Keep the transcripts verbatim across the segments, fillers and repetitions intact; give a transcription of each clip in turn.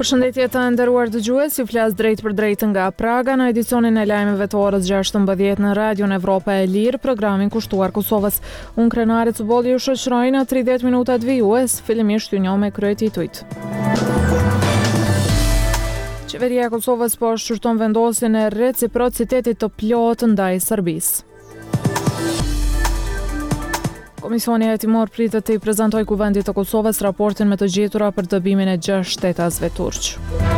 Përshëndetje të nderuar dëgjues, ju flas drejt për drejt nga Praga në edicionin e lajmeve të orës gjashtëmbëdhjetë në Radion Evropa e Lirë, programin kushtuar Kosovës. Unë Krenari Cubolli ju shoqëroj në tridhjetë minutat vijues, fillimisht ju njoh me kryetitujt. Qeveria e Kosovës po shqyrton vendosjen e reciprocitetit të plotë ndaj Serbisë. Komisioni hetimor pritet të i prezantoj Kuvendit të Kosovës raportin me të gjetura për dëbimin e gjashtë shtetasve turq.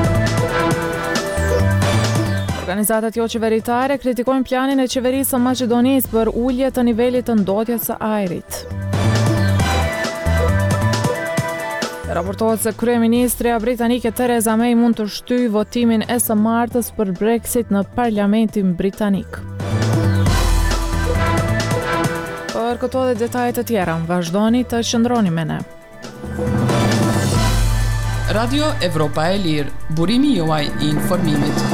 Organizatat jo qeveritare kritikojnë planin e qeverisë së Maqedonisë për ulje të nivelit të ndotjes së ajrit. Raportohet se kryeministria britanike Theresa May mund të shtyjë votimin e së martës për Brexit në Parlamentin britanik. Për këto dhe detajet të tjera, vazhdoni të qëndroni me ne. Radio Evropa e Lirë, burimi juaj i informimit.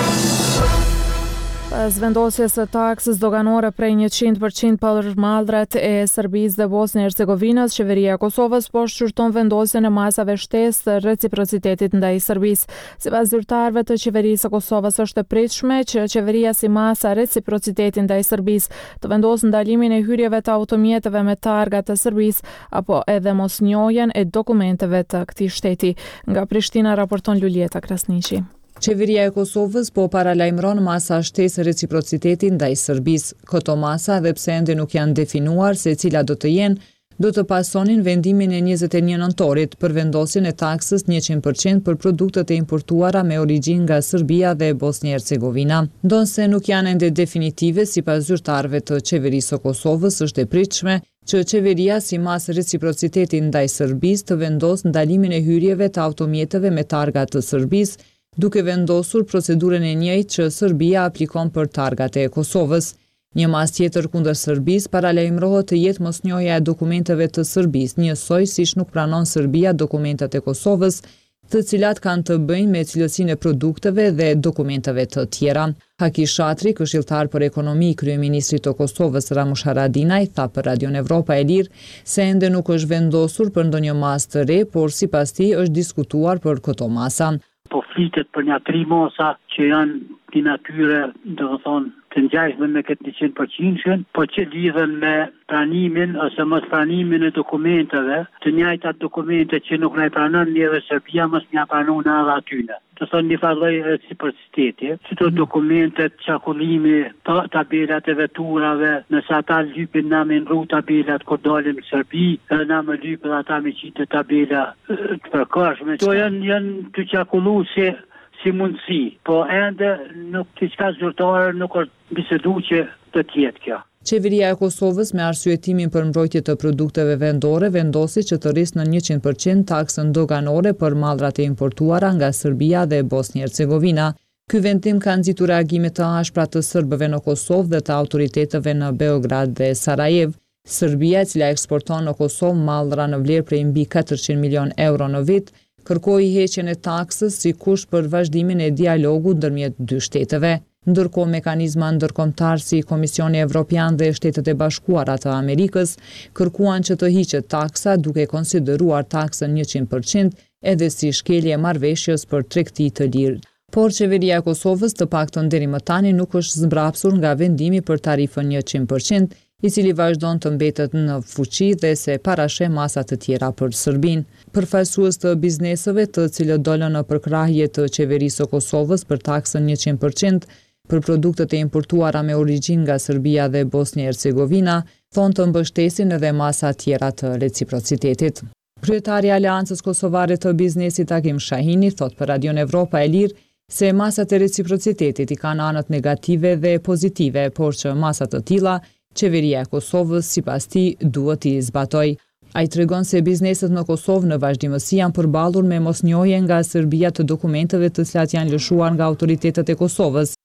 Pas vendosjes së taksës doganore prej njëqind përqind për mallrat e Serbisë dhe Bosnjë e Hercegovinës, qeveria e Kosovës po shqyrton vendosjen e masave shtesë të reciprocitetit ndaj Serbisë. Sipas zyrtarëve të qeverisë së Kosovës, është e pritshme që qeveria si masa reciprociteti ndaj Serbisë të vendosë ndalimin e hyrjeve të automjeteve me targa të Serbisë apo edhe mosnjohjen e dokumenteve të këtij shteti. Nga Prishtina raporton Lulieta Krasniqi. Qeveria e Kosovës po paralajmëron masa shtesë reciprociteti ndaj Serbisë. Këto masa, dhe pse ende nuk janë definuar se cila do të jenë, do të pasonin vendimin e njëzet e një nëntorit për vendosjen e taksës njëqind përqind për produktet e importuara me origjinë nga Serbia dhe Bosnjë e Hercegovina. Ndonse nuk janë ende definitive, sipas zyrtarëve të qeverisë së Kosovës, është e pritshme që qeveria si masë reciprociteti ndaj Serbisë të vendosë ndalimin e hyrjeve të automjeteve me targa të Serbisë, duke vendosur procedurën e njëjtë që Serbia aplikon për targat e Kosovës. Një mas tjetër kundër Serbisë paralajmërohet të jetë mosnjohja e dokumenteve të Serbisë, njësoj siç nuk pranon Serbia dokumentat e Kosovës, të cilat kanë të bëjnë me cilësinë e produkteve dhe dokumenteve të tjera. Haki Shatri, këshilltar për ekonomi i kryeministrit të Kosovës Ramush Haradinaj, tha për Radion Evropa e Lirë se ende nuk është vendosur për ndonjë mas të re, por sipas tij është diskutuar për këto masa. Po flitet për një tri masa që janë një natyre, do të thonë, të ngjashme me këtë njëqind përqind, po që lidhen me pranimin ose mos pranimin e dokumenteve, të njëjtat dokumente që nuk na i pranon një dhe Serbia mos na pranon edhe atyne. Të thonë një farë lloj reciprociteti, çdo dokumentet, çakullimi, tabelat e veturave, nëse ata lypin na me rrugë tabelat kur dalim në Serbi, edhe na më lypin ata me qitë tabela të përkohshme. Kto janë janë të çakulluese si mundësi, po ende nuk diçka zyrtare nuk është bisedu që të tjetë kjo. Qeveria e Kosovës me arsyetimin për mbrojtje të produkteve vendore vendosi që të rrisë në njëqind përqind taksën doganore për mallrat e importuara nga Serbia dhe Bosnjë e Hercegovina. Ky vendim ka nxitur reagime të ashpra të serbëve në Kosovë dhe të autoriteteve në Beograd dhe Sarajev. Serbia, e cila eksporton në Kosovë mallra në vlerë prej mbi katërqind milion euro në vit, kërkoi heqjen e taksës si kusht për vazhdimin e dialogut ndërmjet dy shteteve. Ndërkohë mekanizma ndërkombëtar si Komisioni Evropian dhe Shtetet e Bashkuara të Amerikës kërkuan që të hiqet taksa duke konsideruar taksën njëqind përqind edhe si shkelje marrëveshjes për tregti të lirë. Por qeveria e Kosovës të paktën deri më tani nuk është zbrapsur nga vendimi për tarifën njëqind përqind, i cili vazhdon të mbetet në fuqi dhe se parasheh masa të tjera për Serbinë. Përfaqësues të bizneseve të cilët dolën në përkrahje të qeverisë së Kosovës për taksën njëqind përqind për produktet e importuara me origjinë nga Serbia dhe Bosnjë e Hercegovina, thonë të mbështesin edhe masa tjera të reciprocitetit. Kryetari i Aleancës Kosovare të Biznesit Hakim Shahini thot për Radion Evropa e Lirë se masat e reciprocitetit i kanë anët negative dhe pozitive, por që masat të tilla qeveria e Kosovës sipas tij duhet i zbatoj. Ai tregon se bizneset në Kosovë në vazhdimësi janë përballur me mosnjohje nga Serbia të dokumenteve të cilat janë lëshuar nga autoritetet e Kosovës.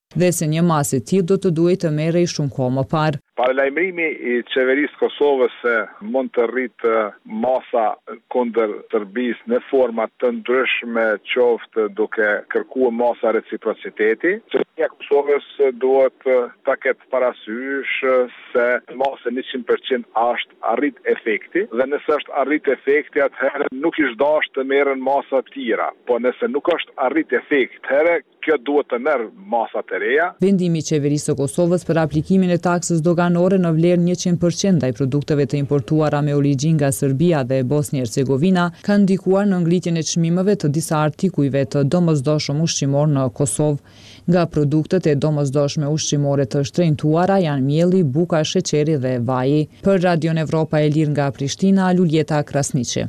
dhe se një masë e tillë do të duhet të merrej shumë kohë më parë. Paralajmërimi i qeverisë Kosovës se mund të rritë masa kundër Serbisë në forma të ndryshme, qoftë duke kërkuar masa reciprociteti. Qeveria e Kosovës duhet ta ketë parasysh se masa njëqind përqind është arrit efekti dhe nëse është arrit efekti atëherë nuk ish dashur të merren masa të tjera, po nëse nuk është arrit efekt, atëherë kjo duhet të merr masa të reja. Vendimi i qeverisë së Kosovës për aplikimin e taksës doganore në vlerë njëqind përqind ndaj produkteve të importuara me origjinë nga Serbia dhe Bosnia Hercegovina ka ndikuar në ngritjen e çmimeve të disa artikujve të domosdoshëm ushqimor në Kosovë. Nga produktet e domosdoshme ushqimore të shtrenjtuara janë mielli, buka, sheqeri dhe vaji. Për Radion Evropa e Lirë nga Prishtina, Luljeta Krasniqi.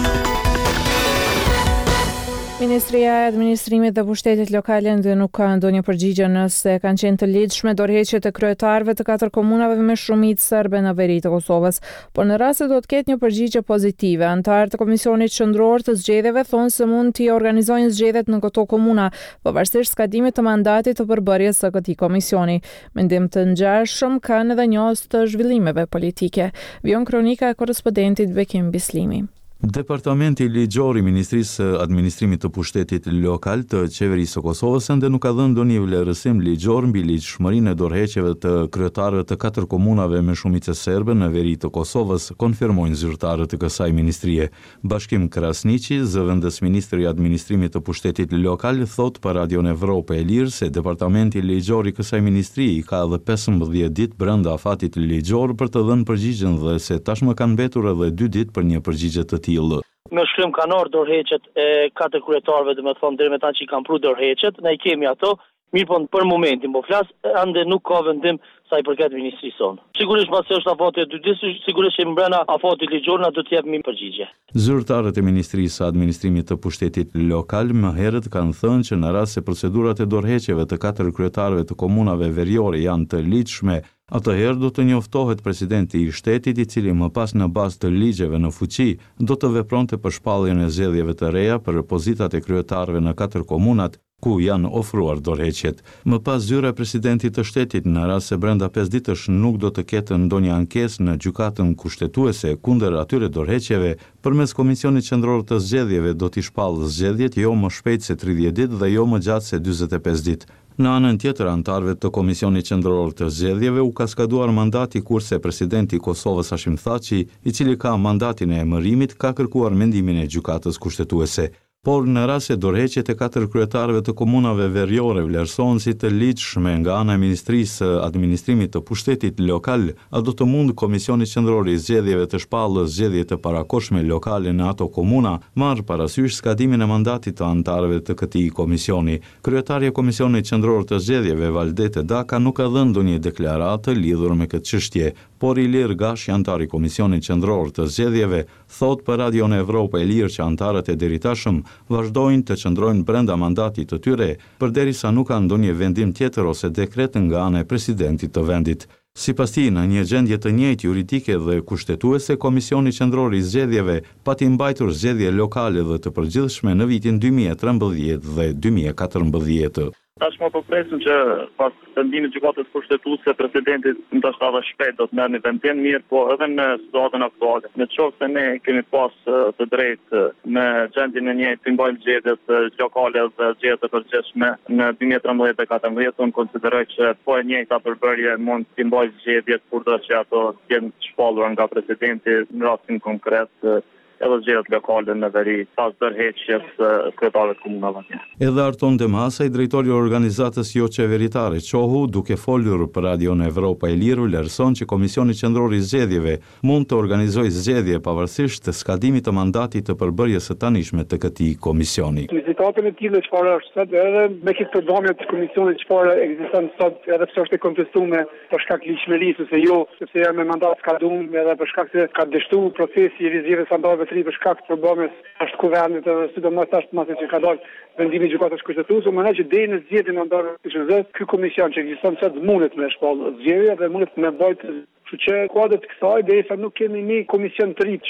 Ministria e Administrimit dhe Pushtetit Lokal ende nuk ka ndonjë përgjigje nëse kanë qenë të ligjshme dorëheqjet e kryetarëve të katër komunave me shumicë serbe në veri të Kosovës, por në rast se do të ketë një përgjigje pozitive, anëtarët e Komisionit Qendror të Zgjedhjeve thonë se mund t'i organizojnë zgjedhjet në këto komuna, pavarësisht skadimit të mandatit të përbërjes së këtij komisioni. Mendim të ngjashëm kanë edhe njohës të zhvillimeve politike. Vion kronika e korrespondentit Bekim Bislimi. Departamenti ligjor i Ministrisë së Administrimit të Pushtetit Lokal të Qeverisë së Kosovës ende nuk ka dhënë ndonjë vlerësim ligjor mbi ligjshmërinë e dorëheqjeve të kryetarëve të katër komunave me shumicë serbe në veri të Kosovës, konfirmojnë zyrtarët e kësaj ministrie. Bashkim Krasniqi, zëvendës ministri i Administrimit të Pushtetit Lokal, thot për Radion Evropa e Lirë se departamenti ligjor i kësaj ministrie i ka edhe pesëmbëdhjetë ditë brenda afatit ligjor për të dhënë përgjigjen dhe se tashmë kanë mbetur edhe dy ditë për një përgjigje të tillë. Me shkrim kanor dorëheqjet e katër kryetarëve, dhe me thonë deri me ta që i kanë pru dorëheqjet, ne i kemi ato, mirë po për momentin, po flas, ande nuk ka vendim sa i përket ministrisë sonë. Sigurisht pasi është afati e dy ditë, sigurisht që mbrana afatit ligjor na do të jap më përgjigje. Zyrtarët e Ministrisë së Administrimit të Pushtetit Lokal më herët kanë thënë që në rast se procedurat e dorëheqjeve të katër kryetarëve të komunave veriore janë të ligjshme, atëherë do të njoftohet presidenti i shtetit i cili më pas në bazë të ligjeve në fuqi do të vepronte për shpalljen e zgjedhjeve të reja për pozitat e kryetarëve në katër komunat ku janë ofruar dorëheqjet. Më pas zyra e presidentit të shtetit në rast se brenda pesë ditësh nuk do të ketë ndonjë ankesë në gjykatën kushtetuese kundër atyre dorëheqjeve, përmes Komisionit Qendror të Zgjedhjeve do t'i shpallë zgjedhjet jo më shpejt se tridhjetë ditë dhe jo më gjatë se dyzet e pesë ditë. Në anën tjetër, anëtarëve të Komisionit Qendror të Zgjedhjeve u ka skaduar mandati kurse presidenti i Kosovës Hashim Thaçi, i cili ka mandatin e emërimit, ka kërkuar mendimin e gjykatës kushtetuese. Por në rast se dorëheqjet e katër kryetarëve të komunave veriore vlerësohen si të ligjshme nga ana e Ministrisë së Administrimit të Pushtetit Lokal, a do të mund Komisioni Qendror i Zgjedhjeve të shpallë zgjedhjet e parakohshme lokale në ato komuna, marrë parasysh skadimin e mandatit të anëtarëve të këtij komisioni. Kryetaria e Komisionit Qendror të Zgjedhjeve Valdete Daka nuk ka dhënë ndonjë deklaratë lidhur me këtë çështje, por Ilir Gashi, antar i Komisionit Qendror të Zgjedhjeve, thot për Radion Evropa e Lirë që antarët e deritashëm vazhdojnë të qëndrojnë brenda mandatit të tyre, përderisa nuk ka ndonjë vendim tjetër ose dekret nga ana e presidentit të vendit. Sipas tij, në një gjendje të njëjtë juridike dhe kushtetuese, Komisioni Qendror i Zgjedhjeve pati mbajtur zgjedhje lokale dhe të përgjithshme në vitin dy mijë e trembëdhjetë dhe dy mijë e katërmbëdhjetë. Tashmë po presim që pas vendimit të gjykatës kushtetuese presidenti ndoshta edhe shpejt do të merrni vendim mirë, po edhe në situatën aktuale. Në qoftë se ne kemi pas të drejtë në gjendjen e njëjtë të mbajmë zgjedhjet lokale dhe zgjedhjet e përgjithshme në dy mijë e trembëdhjetë dhe katërmbëdhjetë, unë konsideroj që po e njëjta përbërje mund të mbajë zgjedhjet kurdo që ato jenë shpallura nga presidenti në rastin konkret edhe zgjedhjet lokale në veri pas dorëheqjes kryetarëve të komunave. Edhe Arton Demasaj, drejtori i organizatës jo qeveritare Qohu, duke folur për Radion Evropa e Lirë, vlerëson që Komisioni Qendror i Zgjedhjeve mund të organizojë zgjedhje pavarësisht të skadimit të mandatit të përbërjes së tanishme të këtij komisioni. Në situatën e tillë çfarë është sot, edhe me këtë përbërje të komisionit çfarë ekziston sot, edhe pse është e kontestuar për shkak të ligjshmërisë ose jo, sepse janë me mandat skaduar, edhe për shkak se ka dështuar procesi i rizjeve sandarëve të ri për shkak të problemit është kuvendit edhe sidomos tash pasi që ka dalë vendimi i gjykatës kushtetuese, më që deri në zgjedhjen ndar ky komision që ekziston sot mundet me shpallë zgjedhje dhe mundet me bajt. Kështu që kuadër të kësaj derisa nuk kemi një komision të ri që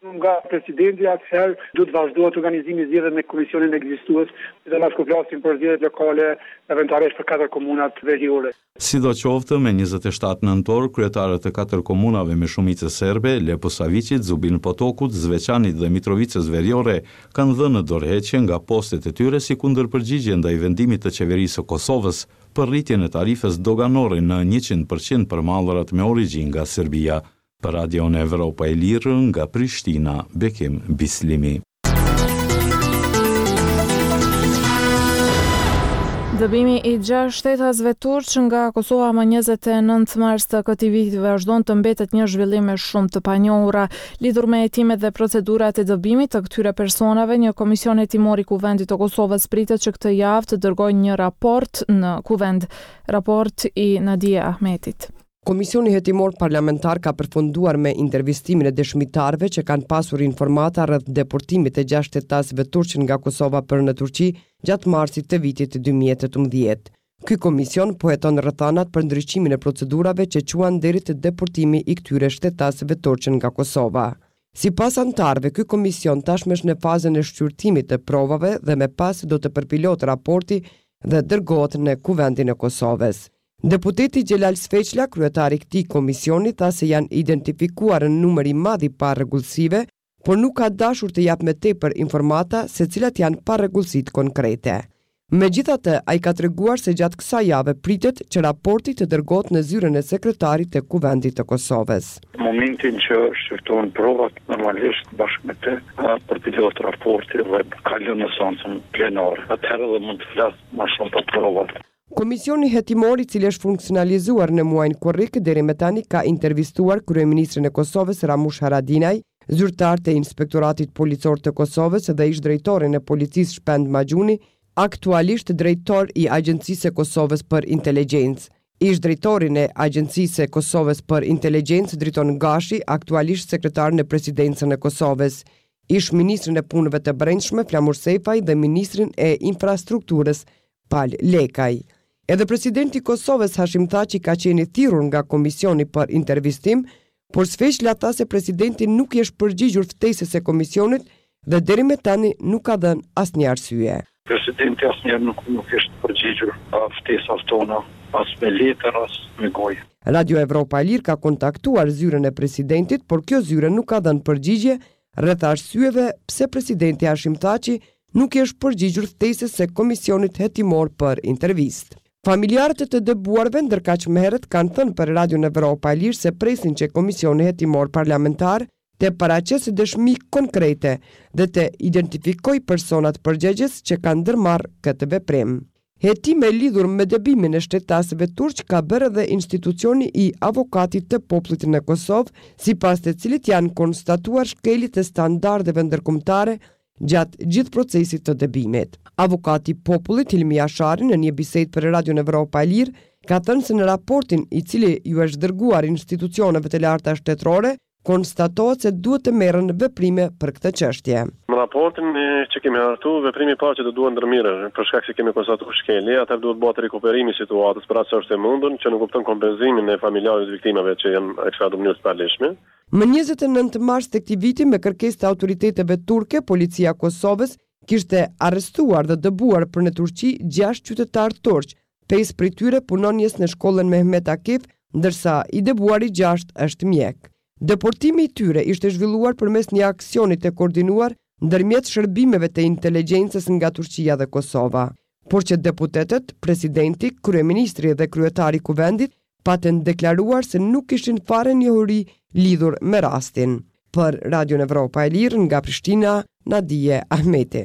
nga presidenti atëherë duhet vazhdohet organizimi i zgjedhjeve me komisionin ekzistues, dhe na flasim për zgjedhjet lokale, eventualisht për katër komunat veriore. Sidoqoftë, me njëzet e shtatë nëntor, kryetarët e katër komunave me shumicë serbe, Leposavicit, Zubin Potokut, Zveçanit dhe Mitrovicës Veriore, kanë dhënë dorëheqje nga postet e tyre si kundërpërgjigje ndaj vendimit të qeverisë së Kosovës për rritjen e tarifës doganore në njëqind përqind për mallrat me origjinë nga Serbia. Për Radion Evropa e Lirë nga Prishtina, Bekim Bislimi. Dëbimi i gjashtë shtetësve turq nga Kosova më njëzet e nëntë mars të këtij viti vazhdon të mbetet një zhvillim me shumë të panjohura. Lidhur me hetimet dhe procedurat e dëbimit të këtyre personave, një komision hetimor i Kuvendit të Kosovës pritet që këtë javë të dërgojë një raport në Kuvend. Raport i Nadia Ahmetit. Komisioni hetimor parlamentar ka përfunduar me intervistimin e dëshmitarëve që kanë pasur informata rreth deportimit e gjashtë shtetësve turq nga Kosova për në Turqi gjatë marsit të vitit dy mijë e tetëmbëdhjetë. Ky komision po heton rrethanat për ndryshimin e procedurave që quan deri te deportimi i këtyre shtetësve turq nga Kosova. Sipas antarëve, ky komision tashmë është në fazën e shqyrtimit të provave dhe me pas do të përpilot raporti dhe dërgohet në Kuvendin e Kosovës. Deputeti Gjelal Sfeqla, kryetari i këtij komisioni, tha se janë identifikuar në numër i madh i parregullsive, por nuk ka dashur të jap më tepër informata se cilat janë parregullsitë konkrete. Megjithatë, ai ka treguar se gjatë kësaj jave pritet që raporti të dërgohet në zyrën e sekretarit të Kuvendit të Kosovës. Në momentin që shqyrtohen provat, normalisht bashkë me të përpilot raporti dhe kalon në seancën plenare. Atëherë dhe mund të flas më shumë për provat. Komisioni hetimor, i cili është funksionalizuar në muajin korrik, deri më tani ka intervistuar kryeministrin e Kosovës Ramush Haradinaj, zyrtar të Inspektoratit Policor të Kosovës dhe ish drejtorin e Policisë Shpend Maxhuni, aktualisht drejtor i Agjencisë së Kosovës për Inteligjencë. Ish drejtorin e Agjencisë së Kosovës për Inteligjencë Driton Gashi, aktualisht sekretar në Presidencën e Kosovës. Ish ministrin e Punëve të Brendshme Flamur Sejfaj dhe ministrin e Infrastrukturës Pal Lekaj. Edhe presidenti i Kosovës Hashim Thaçi ka qenë i thirrur nga komisioni për intervistim, por Sfeqla tha se presidenti nuk i është përgjigjur ftesës së komisionit dhe deri më tani nuk ka dhënë asnjë arsye. Presidenti asnjëherë nuk nuk është përgjigjur ftesave tona, as me letër as me gojë. Radio Evropa e Lirë ka kontaktuar zyrën e presidentit, por kjo zyre nuk ka dhënë përgjigje rreth arsyeve pse presidenti Hashim Thaçi nuk i është përgjigjur ftesës së komisionit hetimor për intervistë. Familjarët e të dëbuarve ndërkaq më herët kanë thënë për Radion Evropa e Lirë se presin që komisioni hetimor parlamentar të paraqesë dëshmi konkrete dhe të identifikojë personat përgjegjës që kanë ndërmarrë këtë veprim. Hetime lidhur me dëbimin e shtetësve turq ka bërë edhe institucioni i avokatit të popullit në Kosovë, sipas të cilit janë konstatuar shkeljet e standardeve ndërkombëtare gjatë gjithë procesit të dëbimit. Avokati i popullit Hilmi Ashari në një bisedë për Radion Evropa e Lirë ka thënë se në raportin i cili ju është dërguar institucioneve të larta shtetërore konstatohet se duhet të merren veprime për këtë çështje. Në raportin që kemi hartu, veprimi i parë që do duhet ndërmirë, për shkak se kemi konstatuar shkelje, atë duhet bëhet rikuperimi i situatës për atë që është e mundur, që nuk kupton kompenzimin e familjarëve të viktimave që janë ekstradituar pa lëshme. Më njëzet e nëntë mars të këtij viti, me kërkesë të autoriteteve turke, policia e Kosovës kishte arrestuar dhe dëbuar për në Turqi gjashtë qytetarë turq. Pesë prej tyre punonjes në shkollën Mehmet Akif, ndërsa i dëbuari gjashtë është mjek. Deportimi i tyre ishte zhvilluar përmes një aksioni të koordinuar ndërmjet shërbimeve të inteligjencës nga Turqia dhe Kosova. Por që deputetët, presidenti, kryeministri dhe kryetari i Kuvendit patën deklaruar se nuk kishin fare njohuri lidhur me rastin. Për Radion Evropa e Lirë nga Prishtina, Nadije Ahmeti.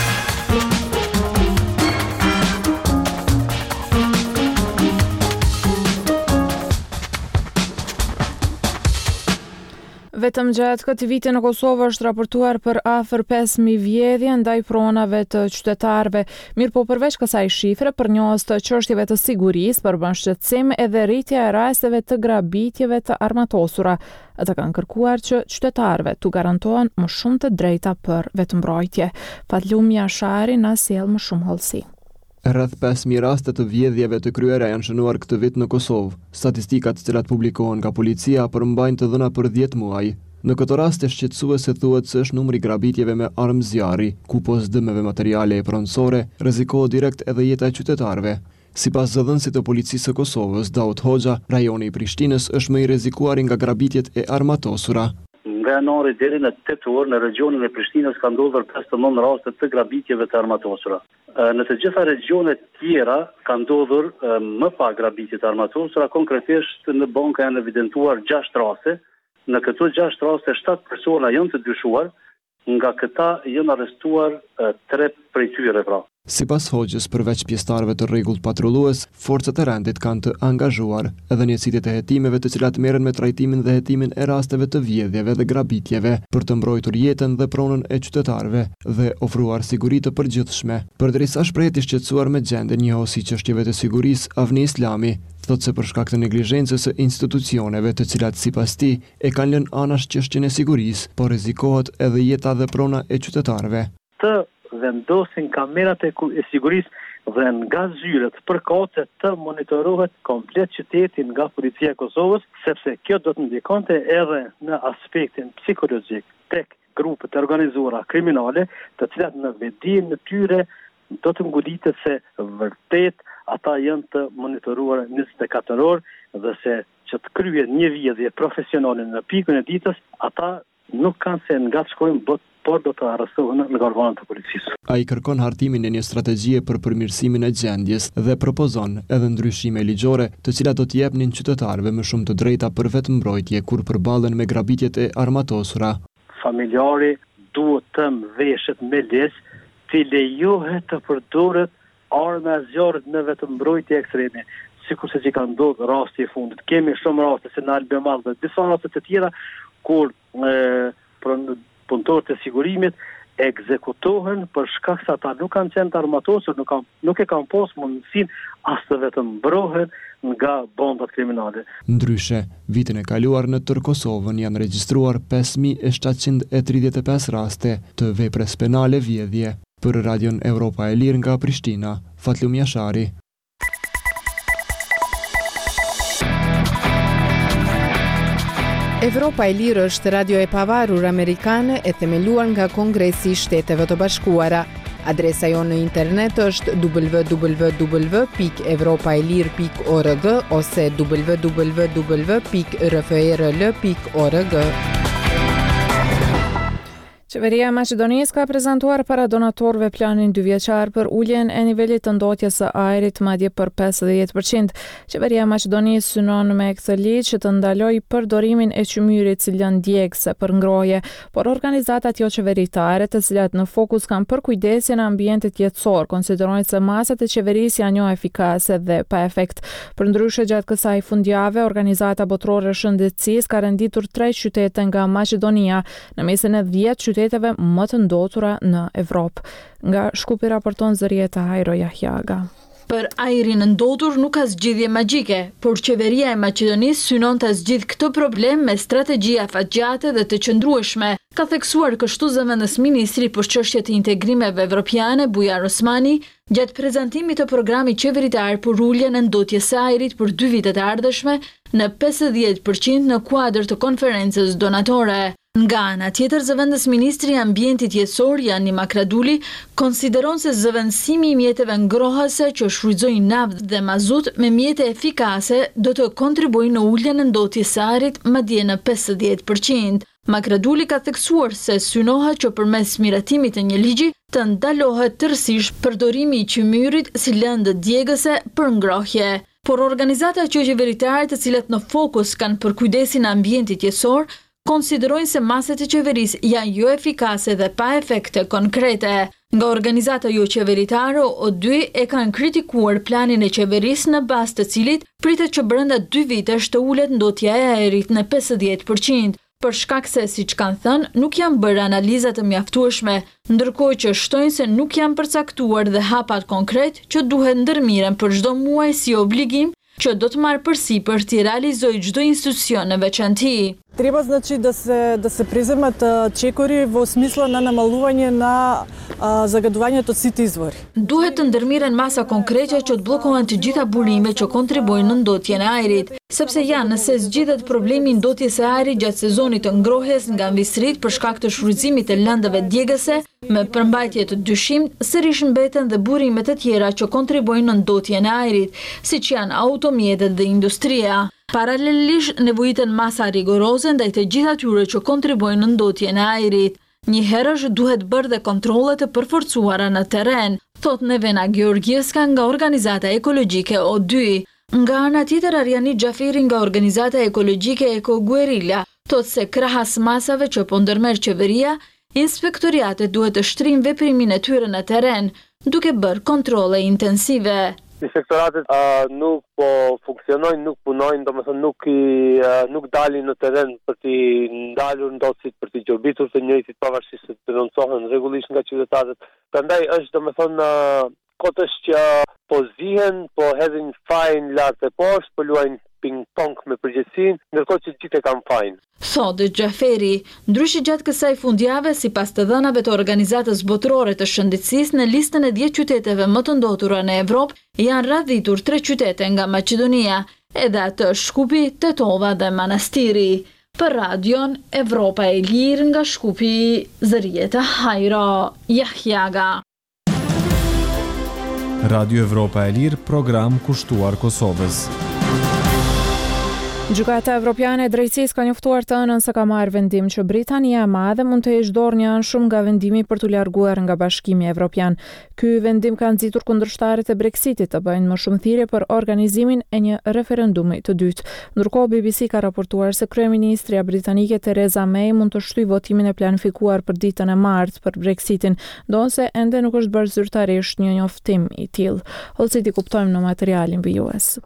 Vetëm gjatë këtij viti në Kosovë është raportuar për afër pesë mijë vjedhje ndaj pronave të qytetarëve. Mirëpo përveç kësaj shifre, përnjohës të çështjeve të sigurisë përbën shqetësim edhe rritja e rasteve të grabitjeve të armatosura. Ata kanë kërkuar që qytetarëve t'u garantohen më shumë të drejta për vetëmbrojtje. Fatlumi Ashari na sjell më shumë hollësi. Rreth pesë mijë raste të vjedhjeve të kryera janë shënuar këtë vit në Kosovë. Statistikat të cilat publikohen nga policia përmbajnë të dhëna për dhjetë muaj. Në këtë rast e shqetësuese thuhet se është numri grabitjeve me armë zjarri, ku pos dëmeve materiale e pronësore, rrezikohet direkt edhe jeta e qytetarëve. Sipas zëdhënësit të policisë së Kosovës, Daud Hoxha, rajoni i Prishtinës është më i rrezikuar nga grabitjet e armatosura. Nga janari deri në tetor në regionin e Prishtinës ka ndodhur pesëdhjetë e nëntë raste të grabitjeve të armatosura. Në të gjitha regionet tjera ka ndodhur më pak grabitje të armatosura, konkretisht në banka janë evidentuar gjashtë raste. Në këto gjashtë raste shtatë persona janë të dyshuar, nga këta janë arrestuar tre prej tyre pra. Sipas Hoxhës, përveç pjesëtarëve të rregullt patrullues, forcat e rendit kanë të angazhuar edhe njësitë e hetimeve të cilat merren me trajtimin dhe hetimin e rasteve të vjedhjeve dhe grabitjeve për të mbrojtur jetën dhe pronën e qytetarëve dhe ofruar siguri të përgjithshme. Përderisa shprehet i shqetësuar me gjendjen njohuesi i çështjeve të sigurisë, Avni Islami thotë se për shkak të neglizhencës së institucioneve të cilat sipas tij e kanë lënë anash çështjen e sigurisë, po rrezikohet edhe jeta dhe prona e qytetarëve. Të vendosin kamerat e sigurisë dhe nga zyret përkate të monitorohet komplet qytetin nga policia e Kosovës, sepse kjo do të ndikonte edhe në aspektin psikologjik tek grupet e organizuara kriminale, të cilat në vetdijen e tyre do të ngoditet se vërtet ata janë të monitoruar njëzet e katër orë dhe se që të kryen një vjedhje profesionale në pikën e ditës, ata nuk kanë se nga të shkojnë botë, por do të arrestohen nga organet e policisë. Ai kërkon hartimin e një strategjie për përmirësimin e gjendjes dhe propozon edhe ndryshime ligjore, të cilat do të jepnin qytetarëve më shumë të drejta për vetëmbrojtje kur përballen me grabitjet e armatosura. Familjari duhet të mbështet me lesë të lejohet të përdoret arma e zjarrit në vetëmbrojtje ekstreme. Sikur se që ka ndodhur rasti i fundit. Kemi shumë raste se në Albemall dhe disa raste të tjera kur e, punëtorët e sigurimit ekzekutohen për shkak se ata nuk kanë qenë të armatosur, nuk, nuk e kanë pas mundësinë as të vetëm mbrohen nga bandat kriminale. Ndryshe, vitin e kaluar në tërë Kosovën janë regjistruar pesë mijë e shtatëqind e tridhjetë e pesë raste të veprës penale vjedhje. Për Radion Evropa e Lirë nga Prishtina, Fatlum Jashari. Evropa e Lirë është radio e pavarur amerikane e themeluar nga Kongresi i Shteteve të Bashkuara. Adresa jonë në internet është w w w pikë evropaelir pikë org ose w w w pikë r f r l pikë org. Qeveria e Maqedonisë ka prezantuar para donatorëve planin dyvjeçar për uljen e nivelit të ndotjes së ajrit madje për pesëdhjetë përqind. Qeveria e Maqedonisë synon me këtë ligj që të ndalojë përdorimin e qymyrit si lënë djegëse për ngrohje, por organizatat jo qeveritare, të cilat në fokus kanë përkujdesjen e ambientit jetësor, konsiderojnë se masat e qeverisë janë jo efikase dhe pa efekt. Përndryshe, gjatë kësaj fundjave, organizata botërore e shëndetësisë ka renditur tre qytete nga Maqedonia në mesin e dhjetë qyteteve më të ndotura në Evropë. Nga Shkupi raporton Zërieta Hajro Jahjaga. Për ajrin ndotur nuk ka zgjidhje magjike, por qeveria e Maqedonisë synon të zgjidh këtë problem me strategji afatgjate dhe të qëndrueshme, ka theksuar kështu zëvendës ministri për çështjet e integrimeve evropiane Bujar Osmani gjatë prezantimit të programit qeveritar për uljen e ndotjes së ajrit për dy vitet e ardhshme në pesëdhjetë përqind në kuadër të konferencës donatore. Nga ana tjetër, zëvendës ministri i ambientit jetësor Jani Makraduli konsideron se zëvendësimi i mjeteve ngrohëse që shfrytëzojnë naftë dhe mazut me mjete efikase do të kontribuojnë në uljen e ndotjes së ajrit madje në pesëdhjetë përqind. Makraduli ka theksuar se synohet që përmes miratimit të një ligji të ndalohet tërësisht përdorimi i qymyrit si lëndë djegëse për ngrohje. Por organizata jo qeveritare të cilat në fokus kanë përkujdesin e ambientit jetësor konsiderojnë se maset e qeverisë janë jo efikase dhe pa efekte konkrete. Nga organizata jo qeveritare, o dy e kanë kritikuar planin e qeverisë në bazë të cilit pritet që brenda dy vitesh të ulet ndotja e ajrit në pesëdhjetë përqind, për shkak se, siç kanë thënë, nuk janë bërë analiza të mjaftueshme, ndërkohë që shtojnë se nuk janë përcaktuar dhe hapat konkret që duhet ndërmiren për çdo muaj si obligim që do të marrë përsipër t'i realizojë çdo institucion në veçanti. Треба значи да се да се преземат чекори во смисла на намалување на а, загадувањето од сите извори. Duhet të ndërmiren masa konkrete që të bllokohen të gjitha burimet që kontribuojnë në ndotjen e ajrit, sepse janë nëse zgjidhet problemi i ndotjes së ajrit gjatë sezonit të ngrohjes nga mvisrit për shkak të shfrytëzimit të lëndëve djegëse me përmbajtje të dyshim, sërish mbeten dhe burimet e tjera që kontribuojnë në ndotjen e ajrit, siç janë automjetet dhe industria. Paralelisht nevojiten masa rigoroze ndaj të gjithë atyre që kontribuojnë në ndotjen e ajrit. Njëherësh duhet bërë dhe kontrollet e përforcuara në terren, thot Nevena Georgieska nga organizata ekologjike O dy. Nga ana tjetër Ariani Xhaferi nga organizata ekologjike Eko Guerilla thot se krahas masave që po ndërmerr qeveria, inspektoriatet duhet të shtrinë veprimin e tyre në terren, duke bërë kontrolle intensive. Inspektoratet uh, nuk po funksionojnë, nuk punojnë, domethënë nuk i uh, nuk dalin në terren për të ndalur ndotësit, për të gjobitur të njëjtit pavarësisht se denoncohen rregullisht nga qytetarët. Prandaj është domethënë uh, kotësh që po zihen, po hedhin fajin lart e poshtë, po luajnë ping-pong me përgjegjësinë, ndërkohë që gjithë e kanë fajin. Thotë Xhaferi, ndryshe gjatë kësaj fundjave, sipas të dhënave të Organizatës Botërore të Shëndetësisë, në listën e dhjetë qyteteve më të ndotura në Evropë janë radhitur tre qytete nga Maqedonia, edhe atë Shkupi, Tetova dhe Manastiri. Për radion Evropa e Lirë nga Shkupi, Zërieta Hajro, Jahjaga. Radio Evropa e Lirë, program kushtuar Kosovës. Gjykata Evropiane e Drejtësisë ka njoftuar të ënën se ka marrë vendim që Britania e Madhe mund të heqë dorë një anshum nga vendimi për t'u larguar nga Bashkimi Evropian. Ky vendim ka nxitur kundërshtarët e Brexitit të bëjnë më shumë thirrje për organizimin e një referendumi të dytë. Ndërkohë B B C ka raportuar se kryeministria britanike Theresa May mund të shtyjë votimin e planifikuar për ditën e martë për Brexitin, ndonse ende nuk është bërë zyrtarisht një njoftim i tillë. Ose ti kuptojmë në materialin vijues.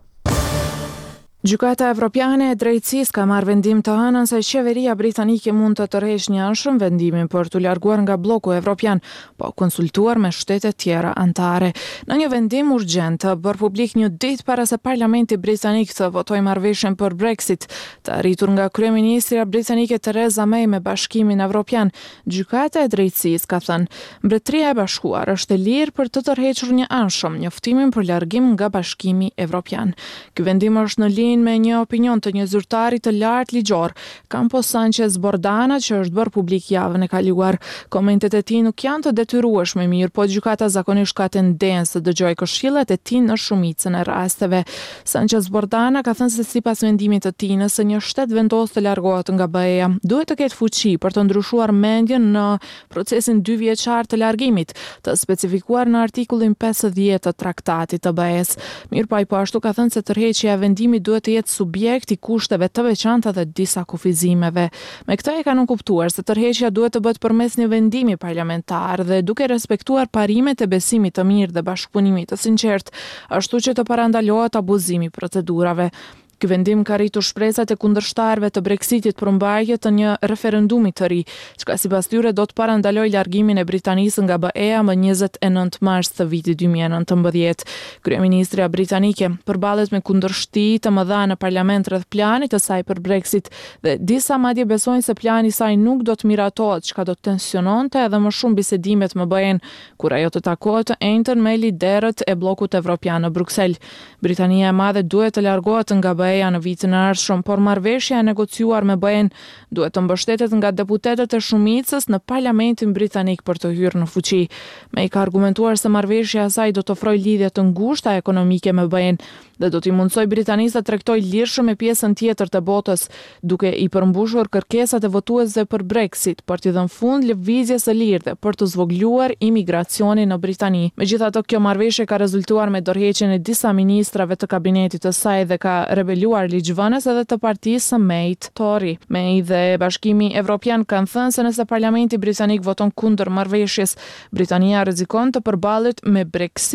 Gjykata Evropiane e Drejtësisë ka marrë vendim të hënën se qeveria britanike mund të tërheqë një anshëm vendimin për t'u larguar nga bloku evropian, po konsultuar me shtete tjera anëtare. Në një vendim urgjent të bërë publik një ditë para se Parlamenti britanik të votojë marrëveshjen për Brexit, të arritur nga kryeministra britanike Theresa May me Bashkimin Evropian, Gjykata e Drejtësisë ka thënë, Mbretëria e Bashkuar është e lirë për të tërhequr një anshëm njoftimin për largim nga Bashkimi Evropian. Ky vendim është në me një opinion të një zyrtari të lartë ligjor, Campos Sanchez Bordana, që është bërë publik javën e kaluar. Komentet e tij nuk janë të detyrueshme, mirë, po gjykata zakonisht ka tendencë të dëgjojë këshillat e tij në shumicën e rasteve. Sanchez Bordana ka thënë se sipas vendimit të tij, nëse një shtet vendos të largohet nga B E-ja, duhet të ketë fuqi për të ndryshuar mendjen në procesin dy vjeçar të largimit, të specifikuar në artikullin pesëdhjetë të traktatit të B E-s. Mirë, po ai po ashtu ka thënë se tërheqja e vendimit duhet të jetë subjekt i kushteve të veçanta dhe disa kufizimeve. Me këtë e kanë kuptuar se tërheqja duhet të bëhet përmes një vendimi parlamentar dhe duke respektuar parimet e besimit të mirë dhe bashkëpunimit të sinqert, ashtu që të parandalohet abuzimi i procedurave. Ky vendim ka rritur shpresat e kundërshtarëve të Brexitit për mbarje të një referendumi të ri, çka sipas tyre do të parandalojë largimin e Britanisë nga B E-ja më njëzet e nëntë mars të vitit dy mijë e nëntëmbëdhjetë. Kryeministria britanike përballet me kundërshti të mëdha në parlament rreth planit të saj për Brexit dhe disa madje besojnë se plani i saj nuk do të miratohet, çka do të tensiononte edhe më shumë bisedimet më B E-n, kur ajo të takohet të njëjtën me liderët e bllokut evropian në Bruksel. Britania e Madhe duhet të largohet nga B E-ja në vitin e ardhshëm, por marrëveshja e negociuar me B E-n duhet të mbështetet nga deputetët e shumicës në Parlamentin britanik për të hyrë në fuqi. May ka argumentuar se marrëveshja e saj do të ofrojë lidhje të ngushta ekonomike me B E-n dhe do t'i mundsoj Britanisë të tregtojë lirshëm me pjesën tjetër të botës, duke i përmbushur kërkesat e votuesve për Brexit, për t'i dhënë fund lëvizjes së lirë dhe për të zvogëluar imigracionin në Britani. Megjithatë, kjo marrëveshje ka rezultuar me dorëheqjen e disa ministrave të kabinetit të saj dhe ka rebeluar ligjvënës edhe të partisë së Mayt, Tory. May dhe Bashkimi Evropian kanë thënë se nëse Parlamenti britanik voton kundër marrëveshjes, Britania rrezikon të përballet me Brexit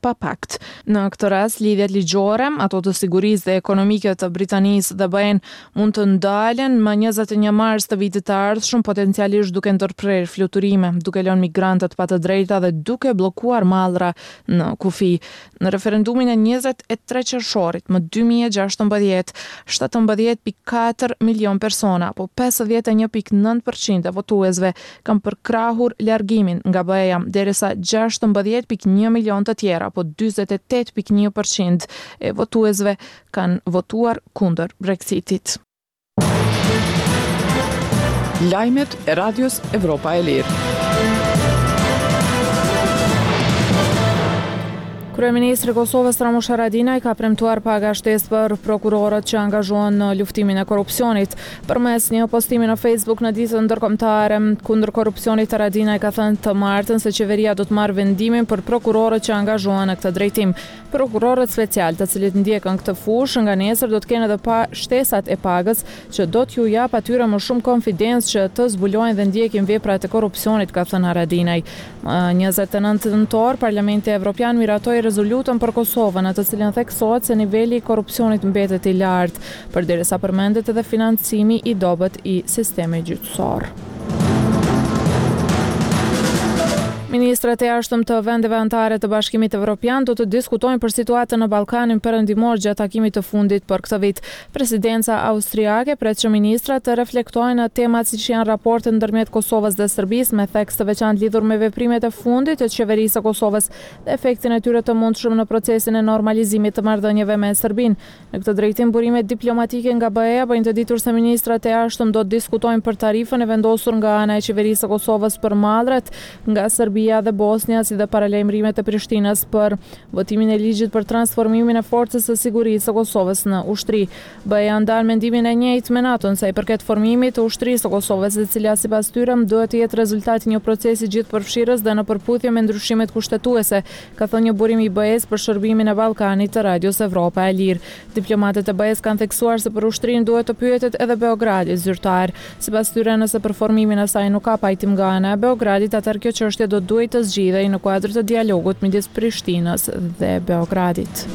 pa pakt. Në këtë rast, lidhjet ligjore, ato të sigurisë dhe ekonomike të Britanisë dhe B E N mund të ndalen më njëzet e një mars të vitit të ardhshëm, potencialisht duke ndërprer fluturime, duke lënë migrantët pa të drejta dhe duke bllokuar mallra në kufi. Në referendumin e njëzet e tre qershorit më dy mijë e gjashtëmbëdhjetë, shtatëmbëdhjetë pikë katër milion persona, apo pesëdhjetë e një pikë nëntë përqind e votuesve kanë përkrahur largimin nga B E-ja, derisa gjashtëmbëdhjetë pikë një milion të tjera, apo dyzet e tetë pikë një përqind e votuesve kanë votuar kundër Brexitit. Lajmet e Radios Evropa e Lirë. Kryeministri i Kosovës Ramush Haradinaj ka premtuar paga shtesë për prokurorët që angazhohen në luftimin e korrupsionit. Përmes një postimi në Facebook në ditën ndërkombëtare kundër korrupsionit, Haradinaj ka thënë të martën se qeveria do të marrë vendimin për prokurorët që angazhohen në këtë drejtim. Prokurorët special, të cilët ndjekën këtë fushë, nga nesër do të kenë edhe pa shtesat e pagës që do t'ju jap atyre më shumë konfidencë që të zbulojnë dhe ndjekin veprat e korrupsionit, ka thënë Haradinaj. njëzet e nëntë nëntor, Parlamenti Evropian miratoi rezolutën për Kosovën, në të cilën theksohet se niveli i korrupsionit mbetet i lartë, përderisa përmendet edhe financimi i dobët i sistemit gjyqësor. Ministrat e jashtëm të vendeve anëtare të Bashkimit Evropian do të diskutojnë për situatën në Ballkanin Perëndimor gjatë takimit të fundit për këtë vit. Presidenca austriake pret që ministrat të reflektojnë në temat siç janë raportet ndërmjet Kosovës dhe Serbisë, me theks të veçantë lidhur me veprimet e fundit të qeverisë së Kosovës dhe efektin e tyre të mundshëm në procesin e normalizimit të marrëdhënieve me Serbinë. Në këtë drejtim, burimet diplomatike nga B E-ja bëjnë të ditur se ministrat e jashtëm do të diskutojnë për tarifën e vendosur nga ana e qeverisë së Kosovës për mallrat nga Serbia dhe Bosnia, si dhe paralajmërimet e Prishtinës për votimin e ligjit për transformimin e forcës së sigurisë së Kosovës në ushtri. B E-ja ndal mendimin e njëjtë me NATO-n sa i përket formimit të ushtrisë së Kosovës, e cila sipas tyre duhet të jetë rezultati i një procesi gjithëpërfshirës dhe në përputhje me ndryshimet kushtetuese, ka thënë një burim i B E-s për shërbimin e Ballkanit të Radios Evropa e Lirë. Diplomatët e B E-s kanë theksuar se për ushtrinë duhet të pyetet edhe Beogradi zyrtar. Sipas tyre, nëse për formimin e saj nuk ka pajtim nga ana e Beogradit, atëherë kjo çështje do duhet të zgjidhej në kuadër të dialogut midis Prishtinës dhe Beogradit.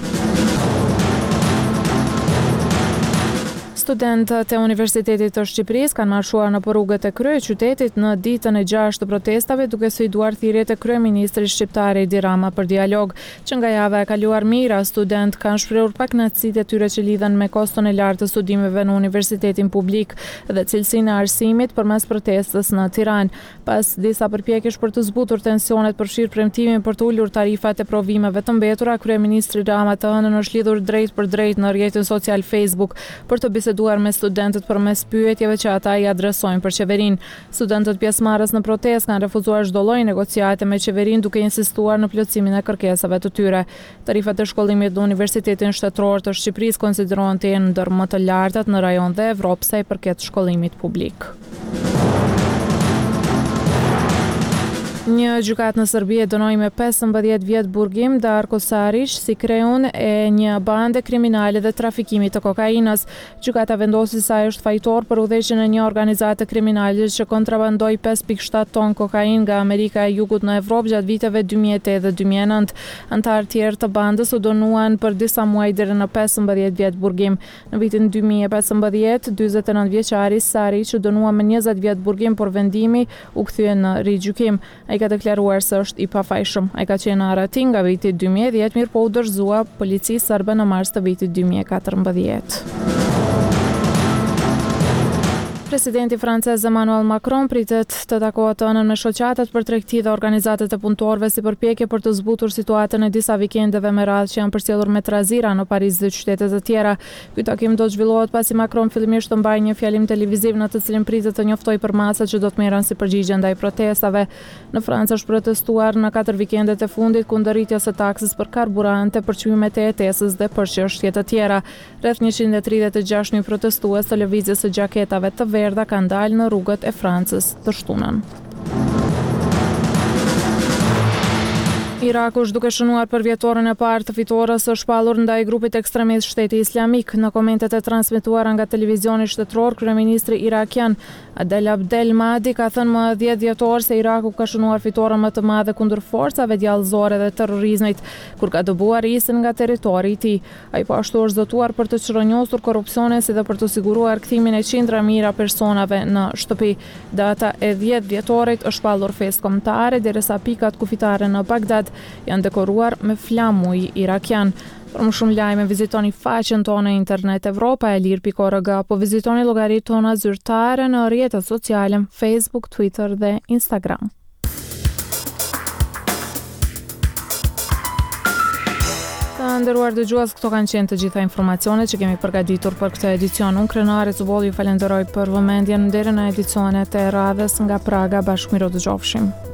Studentët e Universitetit të Shqipërisë kanë marshuar në rrugët e kryeqytetit në ditën e gjashtë të protestave, duke sfiduar thirrjet e kryeministrit shqiptar Edi Rama për dialog. Që nga java e kaluar, mijëra student kanë shprehur pakënaqësitë e tyre që lidhen me koston e lartë të studimeve në universitetin publik dhe cilësinë e arsimit përmes protestës në Tiranë. Pas disa përpjekjesh për të zbutur tensionet, përfshir premtimin për të ulur tarifat e provimeve të mbetura, kryeministri Rama të hënën është lidhur drejt për drejt në rrjetin social Facebook për të biseduar me studentët përmes pyetjeve që ata i adresojnë për qeverinë. Studentët pjesëmarrës në protestë kanë refuzuar çdo lloj negociate me qeverinë, duke insistuar në plotësimin e kërkesave të tyre. Tarifat e shkollimit në Universitetin Shtetëror të Shqipërisë konsiderohen të jenë ndër më të lartat në rajon dhe Evropë sa i përket shkollimit publik. Një gjykatë në Serbi e dënoi me pesëmbëdhjetë vjet burgim Darko Saric si kreun e një bande kriminale dhe trafikimit të kokainës. Gjykata vendosi se ai është fajtor për udhëheqjen e një organizate kriminale që kontrabandoi pesë pikë shtatë ton kokainë nga Amerika e Jugut në Evropë gjatë viteve dy mijë e tetë dhe dy mijë e nëntë. Antarë tjerë të bandës u dënuan për disa muaj deri në pesëmbëdhjetë vjet burgim. Në vitin dy mijë e pesëmbëdhjetë, dyzet e nëntë vjeçari Saric u dënua me njëzet vjet burgim, por vendimi u kthye në rigjykim. Ai ka deklaruar se është i pafajshëm. Ai ka qenë arrestuar nga viti dy mijë e dhjetë, mirë po u dorëzua policisë serbe në mars të vitit dy mijë e katërmbëdhjetë. Presidenti francez Emmanuel Macron pritet të takohet të hënën me shoqatat për tregti dhe organizatat e punëtorëve si përpjekje për të zbutur situatën e disa vikendeve me radhë që janë përcjellur me trazira në Paris dhe qytete të tjera. Ky takim do të zhvillohet pasi Macron fillimisht të mbajë një fjalim televiziv në të cilin pritet të njoftojë për masat që do të merren si përgjigje ndaj protestave. Në Francë është protestuar në katër vikendet e fundit kundër rritjes së taksës për karburante, për çmimet e E T S-s dhe për çështje të tjera. Rreth njëqind e tridhjetë e gjashtë mijë protestues të lëvizjes së xhaketave të verdha kanë dalë në rrugët e Francës të shtunën. Iraku është duke shënuar për vjetorën e parë të fitores së shpallur ndaj grupit ekstremist Shteti Islamik. Në komentet e transmetuara nga televizioni shtetëror, kryeministri irakian Adel Abdel Mahdi ka thënë më dhjetë dhjetor se Iraku ka shënuar fitoren më të madhe kundër forcave djallëzore dhe terrorizmit, kur ka dëbuar ISIL nga territori i tij. Ai po ashtu është zotuar për të çrënjosur korrupsionin si dhe për të siguruar kthimin e qindra mijëra personave në shtëpi. Data e dhjetë dhjetorit është shpallur festë kombëtare, derisa pikat kufitare në Bagdad janë dekoruar me flamuj irakian. Për më shumë lajme, vizitoni faqen tonë e internet Evropa e Lir pikë org, apo vizitoni llogaritë tona zyrtare në rrjetet sociale, Facebook, Twitter dhe Instagram. Të nderuar dëgjues, këto kanë qenë të gjitha informacionet që kemi përgatitur për këtë edicion. Unë Krenare Zubolli ju falenderoj për vëmendjen deri në edicionet e radhës nga Praga. Bashkëmiro dëgjofshim.